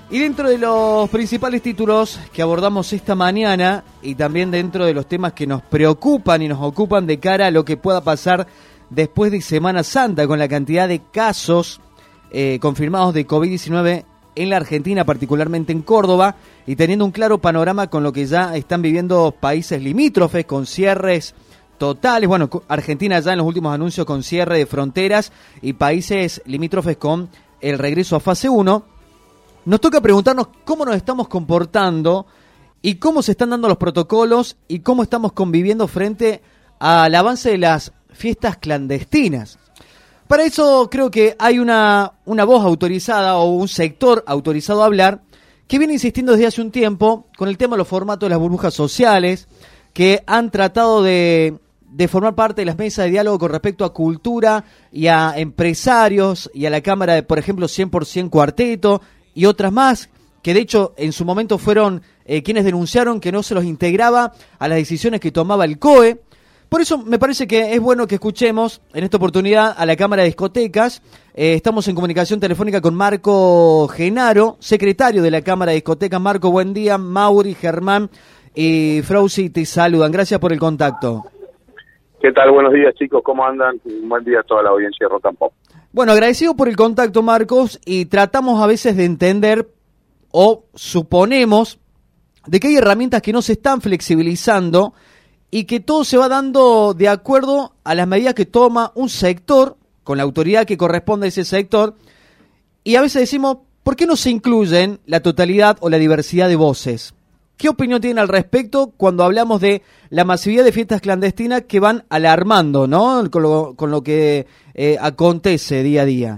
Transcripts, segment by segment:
Y dentro de los principales títulos que abordamos esta mañana y también dentro de los temas que nos preocupan y nos ocupan de cara a lo que pueda pasar después de Semana Santa con la cantidad de casos confirmados de COVID-19 en la Argentina, particularmente en Córdoba, y teniendo un claro panorama con lo que ya están viviendo países limítrofes con cierres totales. Bueno, Argentina ya en los últimos anuncios con cierre de fronteras y países limítrofes con el regreso a fase 1. Nos toca preguntarnos cómo nos estamos comportando y cómo se están dando los protocolos y cómo estamos conviviendo frente al avance de las fiestas clandestinas. Para eso creo que hay una voz autorizada o un sector autorizado a hablar que viene insistiendo desde hace un tiempo con el tema de los formatos de las burbujas sociales, que han tratado de formar parte de las mesas de diálogo con respecto a cultura y a empresarios y a la Cámara de, por ejemplo, 100% Cuarteto y otras más, que de hecho en su momento fueron quienes denunciaron que no se los integraba a las decisiones que tomaba el COE. Por eso me parece que es bueno que escuchemos en esta oportunidad a la Cámara de Discotecas. Estamos en comunicación telefónica con Marco Genaro, secretario de la Cámara de Discotecas. Marco, buen día. Mauri, Germán y Frausi te saludan. Gracias por el contacto. ¿Qué tal? Buenos días, chicos. ¿Cómo andan? Un buen día a toda la audiencia de Rock and Pop. Bueno, agradecido por el contacto, Marcos, y tratamos a veces de entender o suponemos de que hay herramientas que no se están flexibilizando y que todo se va dando de acuerdo a las medidas que toma un sector, con la autoridad que corresponde a ese sector, y a veces decimos, ¿por qué no se incluyen la totalidad o la diversidad de voces? ¿Qué opinión tienen al respecto cuando hablamos de la masividad de fiestas clandestinas que van alarmando, ¿no? Con lo que acontece día a día.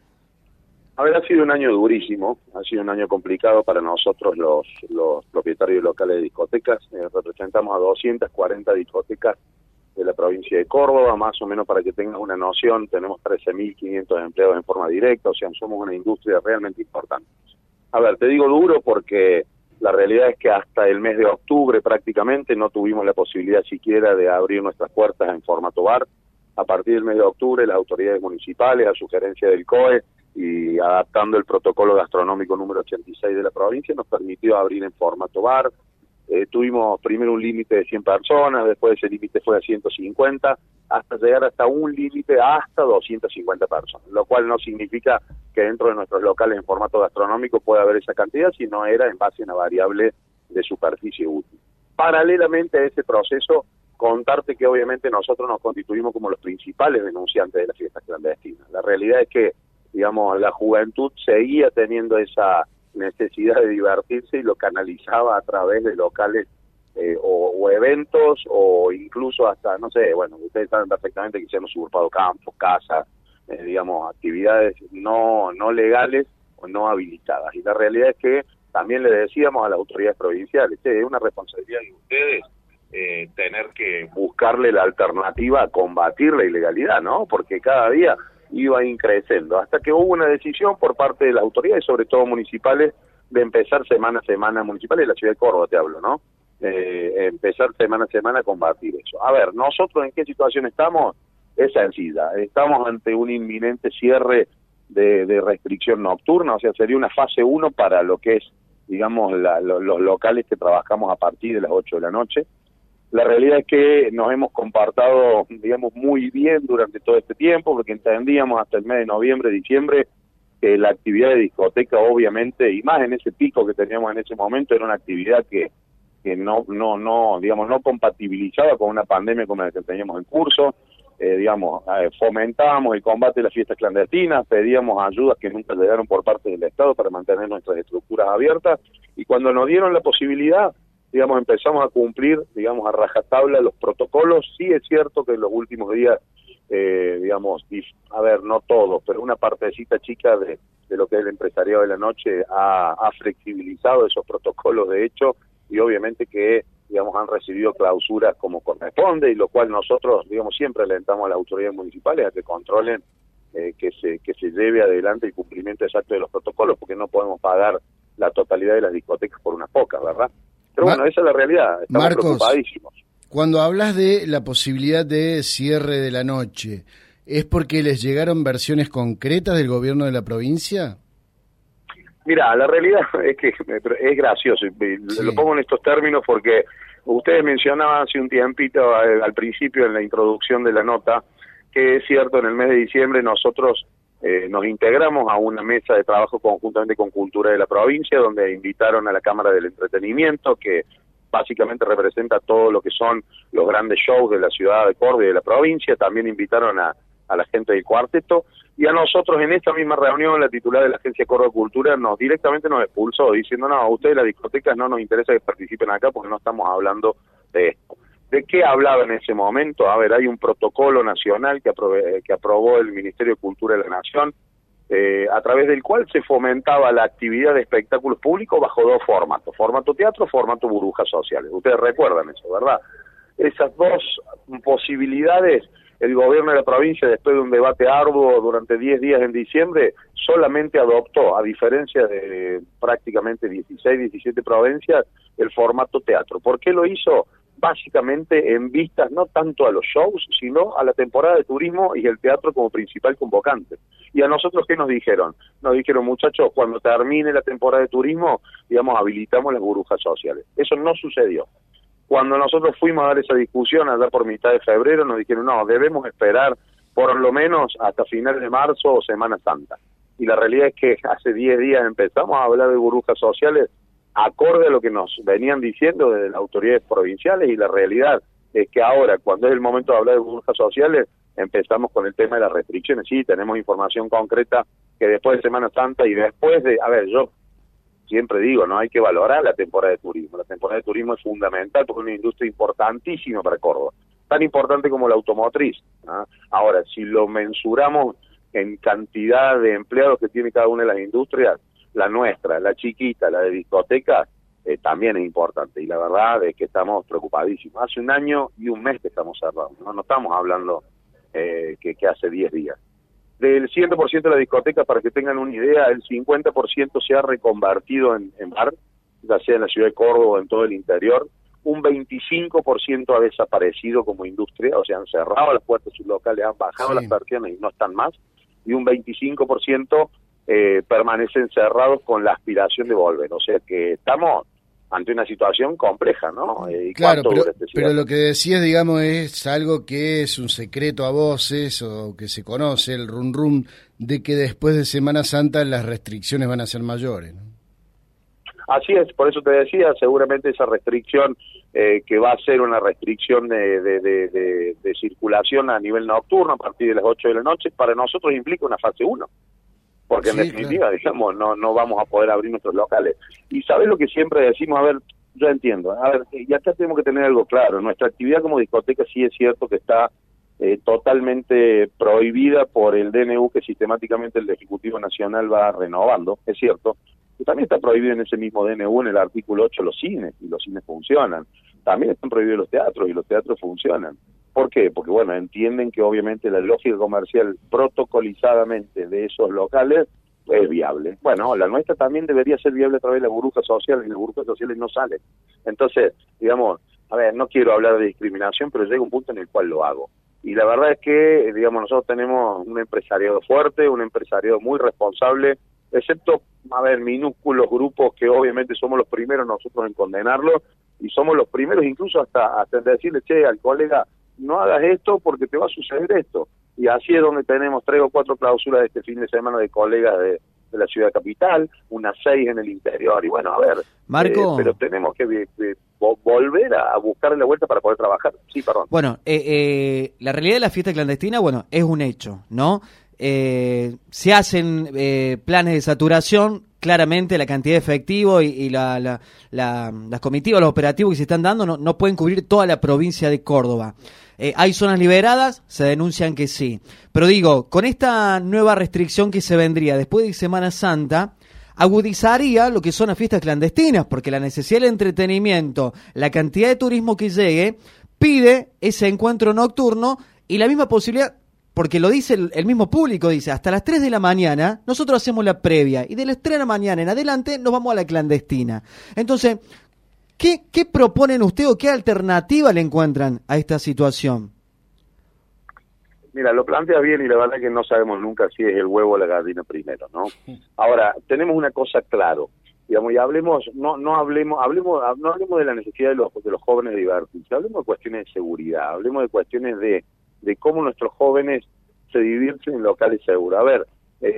A ver, ha sido un año durísimo, ha sido un año complicado para nosotros los propietarios locales de discotecas. Representamos a 240 discotecas de la provincia de Córdoba, más o menos para que tengas una noción, tenemos 13.500 empleados en forma directa, o sea, somos una industria realmente importante. A ver, te digo duro porque la realidad es que hasta el mes de octubre prácticamente no tuvimos la posibilidad siquiera de abrir nuestras puertas en formato bar. A partir del mes de octubre, las autoridades municipales, a sugerencia del COE, y adaptando el protocolo gastronómico número 86 de la provincia, nos permitió abrir en formato bar. Tuvimos primero un límite de 100 personas, después ese límite fue a 150, hasta llegar hasta un límite hasta 250 personas, lo cual no significa que dentro de nuestros locales en formato gastronómico pueda haber esa cantidad, sino era en base a una variable de superficie útil. Paralelamente a ese proceso, contarte que obviamente nosotros nos constituimos como los principales denunciantes de las fiestas clandestinas. La realidad es que, digamos, la juventud seguía teniendo esa necesidad de divertirse y lo canalizaba a través de locales o eventos o incluso hasta, no sé, bueno, ustedes saben perfectamente que se han usurpado campos, casas, digamos, actividades no legales o no habilitadas. Y la realidad es que también le decíamos a las autoridades provinciales, es una responsabilidad de ustedes tener que buscarle la alternativa a combatir la ilegalidad, ¿no? Porque cada día iba increciendo, hasta que hubo una decisión por parte de las autoridades, sobre todo municipales, de empezar semana a semana, municipales de la ciudad de Córdoba te hablo, ¿no? Empezar semana a semana a combatir eso. A ver, ¿nosotros en qué situación estamos? Es sencilla, estamos ante un inminente cierre de restricción nocturna, o sea, sería una fase 1 para lo que es, digamos, los locales que trabajamos a partir de las 8 de la noche. La realidad es que nos hemos comportado, digamos, muy bien durante todo este tiempo, porque entendíamos hasta el mes de noviembre, diciembre, que la actividad de discoteca, obviamente, y más en ese pico que teníamos en ese momento, era una actividad que no compatibilizaba con una pandemia como la que teníamos en curso. Fomentábamos el combate de las fiestas clandestinas, pedíamos ayudas que nunca llegaron por parte del Estado para mantener nuestras estructuras abiertas, y cuando nos dieron la posibilidad, digamos, empezamos a cumplir, digamos, a rajatabla los protocolos. Sí es cierto que en los últimos días, no todos, pero una partecita chica de lo que es el empresariado de la noche ha flexibilizado esos protocolos de hecho, y obviamente que, digamos, han recibido clausuras como corresponde, y lo cual nosotros, digamos, siempre alentamos a las autoridades municipales a que controlen que se lleve adelante el cumplimiento exacto de los protocolos, porque no podemos pagar la totalidad de las discotecas por unas pocas, ¿verdad? Pero bueno, esa es la realidad, estamos Marcos, preocupadísimos. Cuando hablas de la posibilidad de cierre de la noche, ¿es porque les llegaron versiones concretas del gobierno de la provincia? Mira, la realidad es que es gracioso, Sí. lo pongo en estos términos porque ustedes mencionaban hace un tiempito al principio en la introducción de la nota, que es cierto, en el mes de diciembre nosotros nos integramos a una mesa de trabajo conjuntamente con Cultura de la provincia, donde invitaron a la Cámara del Entretenimiento, que básicamente representa todo lo que son los grandes shows de la ciudad de Córdoba y de la provincia. También invitaron a la gente del cuarteto, y a nosotros en esta misma reunión la titular de la Agencia Córdoba Cultura directamente nos expulsó, diciendo: no, a ustedes las discotecas no nos interesa que participen acá porque no estamos hablando de esto. ¿De qué hablaba en ese momento? A ver, hay un protocolo nacional que aprobó el Ministerio de Cultura de la Nación, a través del cual se fomentaba la actividad de espectáculos públicos bajo dos formatos: formato teatro, formato burbujas sociales. Ustedes recuerdan eso, ¿verdad? Esas dos posibilidades, el gobierno de la provincia, después de un debate arduo durante 10 días en diciembre, solamente adoptó, a diferencia de prácticamente 16, 17 provincias, el formato teatro. ¿Por qué lo hizo? Básicamente en vistas no tanto a los shows, sino a la temporada de turismo y el teatro como principal convocante. ¿Y a nosotros qué nos dijeron? Nos dijeron: muchachos, cuando termine la temporada de turismo, digamos, habilitamos las burbujas sociales. Eso no sucedió. Cuando nosotros fuimos a dar esa discusión allá por mitad de febrero, nos dijeron: no, debemos esperar por lo menos hasta finales de marzo o Semana Santa. Y la realidad es que hace 10 días empezamos a hablar de burbujas sociales acorde a lo que nos venían diciendo desde las autoridades provinciales, y la realidad es que ahora, cuando es el momento de hablar de burbujas sociales, empezamos con el tema de las restricciones. Sí, tenemos información concreta que después de Semana Santa y después de... A ver, yo siempre digo, no hay que valorar la temporada de turismo. La temporada de turismo es fundamental porque es una industria importantísima para Córdoba, tan importante como la automotriz, ¿no? Ahora, si lo mensuramos en cantidad de empleados que tiene cada una de las industrias, la nuestra, la chiquita, la de discotecas, también es importante, y la verdad es que estamos preocupadísimos. Hace un año y un mes que estamos cerrados, no estamos hablando que hace 10 días. Del 100% de las discotecas, para que tengan una idea, el 50% se ha reconvertido en bar, ya sea en la ciudad de Córdoba o en todo el interior. Un 25% ha desaparecido como industria, o sea, han cerrado las puertas de sus locales, han bajado las persianas y no están más, y un 25% permanecen cerrados con la aspiración de volver. O sea que estamos ante una situación compleja, ¿no? ¿Y claro, pero lo que decías, digamos, es algo que es un secreto a voces o que se conoce, el rum de que después de Semana Santa las restricciones van a ser mayores, ¿no? Así es, por eso te decía, seguramente esa restricción que va a ser una restricción de circulación a nivel nocturno a partir de las 8 de la noche, para nosotros implica una fase 1. Porque en definitiva, claro, digamos, no vamos a poder abrir nuestros locales. Y ¿sabes lo que siempre decimos? A ver, yo entiendo, a ver, y acá tenemos que tener algo claro: nuestra actividad como discoteca sí es cierto que está totalmente prohibida por el DNU, que sistemáticamente el Ejecutivo Nacional va renovando, es cierto. Y también está prohibido en ese mismo DNU, en el artículo 8, los cines, y los cines funcionan. También están prohibidos los teatros, y los teatros funcionan. ¿Por qué? Porque, bueno, entienden que obviamente la lógica comercial protocolizadamente de esos locales es viable. Bueno, la nuestra también debería ser viable a través de la burbuja social, y las burbujas sociales no salen. Entonces, digamos, a ver, no quiero hablar de discriminación, pero llega un punto en el cual lo hago. Y la verdad es que, digamos, nosotros tenemos un empresariado fuerte, un empresariado muy responsable, excepto, a ver, minúsculos grupos que obviamente somos los primeros nosotros en condenarlos, y somos los primeros incluso hasta en decirle: che, al colega, no hagas esto porque te va a suceder esto. Y así es donde tenemos 3 o 4 clausuras de este fin de semana de colegas de la ciudad capital, unas 6 en el interior. Y bueno, a ver, Marco, pero tenemos que volver a buscarle la vuelta para poder trabajar. Sí, perdón. Bueno, la realidad de la fiesta clandestina, bueno, es un hecho, ¿no? Se hacen planes de saturación. Claramente la cantidad de efectivo y las comitivas, los operativos que se están dando no pueden cubrir toda la provincia de Córdoba. Hay zonas liberadas, se denuncian que sí. Pero digo, con esta nueva restricción que se vendría después de Semana Santa, agudizaría lo que son las fiestas clandestinas, porque la necesidad del entretenimiento, la cantidad de turismo que llegue, pide ese encuentro nocturno y la misma posibilidad. Porque lo dice el mismo público, dice, hasta las 3 de la mañana nosotros hacemos la previa y de las 3 de la mañana en adelante nos vamos a la clandestina. Entonces, ¿qué proponen ustedes o qué alternativa le encuentran a esta situación? Mira, lo planteas bien y la verdad que no sabemos nunca si es el huevo o la gallina primero, ¿no? Ahora, tenemos una cosa claro, digamos, y hablemos, no hablemos de la necesidad de los jóvenes de divertirse, hablemos de cuestiones de seguridad, hablemos de cuestiones de cómo nuestros jóvenes se divierten en locales seguros. A ver,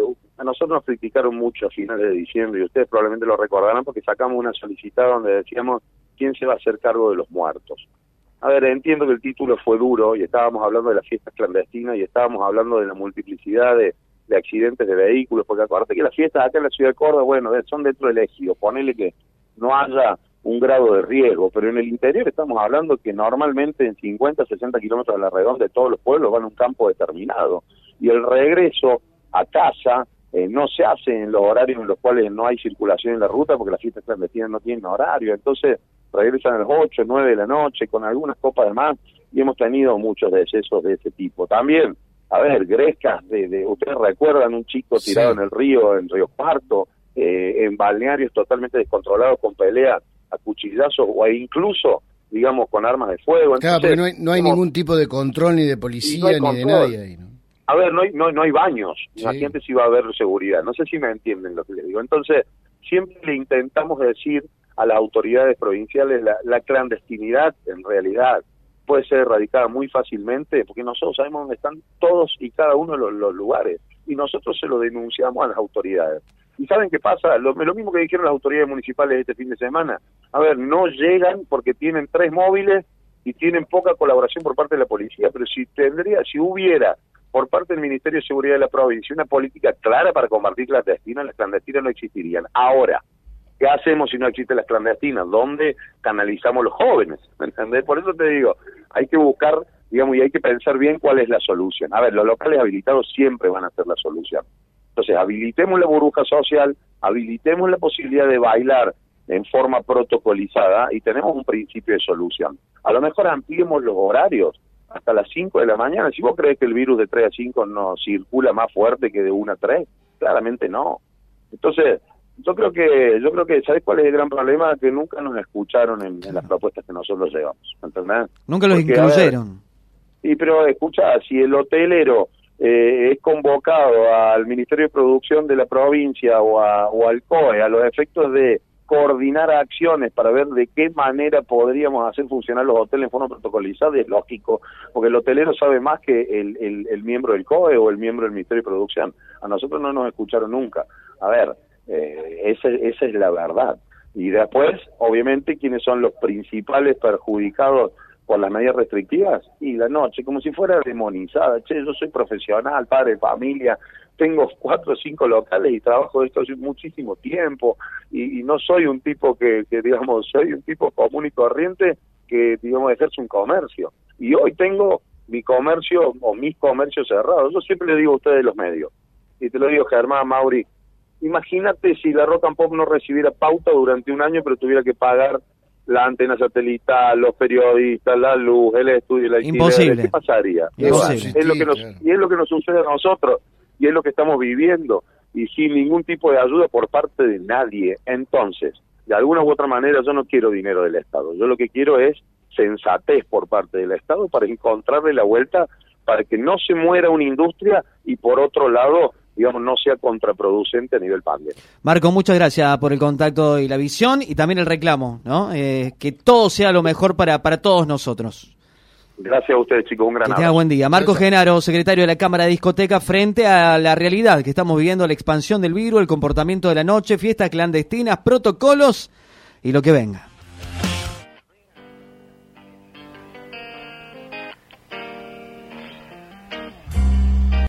a nosotros nos criticaron mucho a finales de diciembre, y ustedes probablemente lo recordarán porque sacamos una solicitada donde decíamos quién se va a hacer cargo de los muertos. A ver, entiendo que el título fue duro y estábamos hablando de las fiestas clandestinas y estábamos hablando de la multiplicidad de accidentes de vehículos, porque acuérdate que las fiestas acá en la ciudad de Córdoba, bueno, son dentro del ejido, ponele que no haya un grado de riesgo, pero en el interior estamos hablando que normalmente en 50, 60 kilómetros a la redonda de todos los pueblos van a un campo determinado, y el regreso a casa no se hace en los horarios en los cuales no hay circulación en la ruta, porque las fiestas clandestinas no tienen horario, entonces regresan a las 8, 9 de la noche con algunas copas de más, y hemos tenido muchos decesos de ese tipo. También, a ver, grescas, ustedes recuerdan un chico tirado en el río, en Río Cuarto, en balnearios totalmente descontrolados con peleas a cuchillazos o incluso, digamos, con armas de fuego. Claro, entonces, porque no hay ningún tipo de control ni de policía ni de nadie ahí, ¿no? A ver, no hay baños, imagínate si va a haber seguridad, no sé si me entienden lo que les digo. Entonces, siempre le intentamos decir a las autoridades provinciales la clandestinidad, en realidad, puede ser erradicada muy fácilmente, porque nosotros sabemos dónde están todos y cada uno de los lugares, y nosotros se lo denunciamos a las autoridades. ¿Y saben qué pasa? Lo mismo que dijeron las autoridades municipales este fin de semana. A ver, no llegan porque tienen 3 móviles y tienen poca colaboración por parte de la policía, pero si hubiera por parte del Ministerio de Seguridad de la provincia una política clara para combatir las clandestinas no existirían. Ahora, ¿qué hacemos si no existen las clandestinas? ¿Dónde canalizamos los jóvenes? ¿Me entendés? Por eso te digo, hay que buscar, digamos, y hay que pensar bien cuál es la solución. A ver, los locales habilitados siempre van a ser la solución. Entonces, habilitemos la burbuja social, habilitemos la posibilidad de bailar en forma protocolizada y tenemos un principio de solución. A lo mejor ampliemos los horarios hasta las 5 de la mañana. Si vos crees que el virus de 3 a 5 no circula más fuerte que de 1 a 3, claramente no. Entonces, yo creo que ¿sabés cuál es el gran problema? Que nunca nos escucharon en las propuestas que nosotros llevamos, ¿entendés? Nunca los incluyeron. Sí, pero escuchá, si el hotelero es convocado al Ministerio de Producción de la provincia o al COE a los efectos de coordinar acciones para ver de qué manera podríamos hacer funcionar los hoteles en forma protocolizada, es lógico, porque el hotelero sabe más que el miembro del COE o el miembro del Ministerio de Producción. A nosotros no nos escucharon nunca. A ver, esa es la verdad. Y después, obviamente, ¿quiénes son los principales perjudicados por las medidas restrictivas? Y la noche, como si fuera demonizada. Che, yo soy profesional, padre de familia, tengo 4 o 5 locales y trabajo de esto hace muchísimo tiempo, y no soy un tipo que digamos, soy un tipo común y corriente que, digamos, ejerce un comercio. Y hoy tengo mi comercio o mis comercios cerrados. Yo siempre le digo a ustedes los medios, y te lo digo, Germán, Mauri, imagínate si la Rock and Pop no recibiera pauta durante un año, pero tuviera que pagar la antena satelital, los periodistas, la luz, el estudio, la alquiler. Imposible. ¿Qué pasaría? Imposible. Es lo que nos sucede a nosotros, y es lo que estamos viviendo, y sin ningún tipo de ayuda por parte de nadie. Entonces, de alguna u otra manera, yo no quiero dinero del Estado. Yo lo que quiero es sensatez por parte del Estado para encontrarle la vuelta, para que no se muera una industria y por otro lado, digamos, no sea contraproducente a nivel pandemia. Marco, muchas gracias por el contacto y la visión y también el reclamo, ¿no? Que todo sea lo mejor para todos nosotros. Gracias a ustedes, chicos, un gran abrazo. Que tenga buen día. Marco Genaro, secretario de la Cámara de Discoteca, frente a la realidad que estamos viviendo, la expansión del virus, el comportamiento de la noche, fiestas clandestinas, protocolos y lo que venga.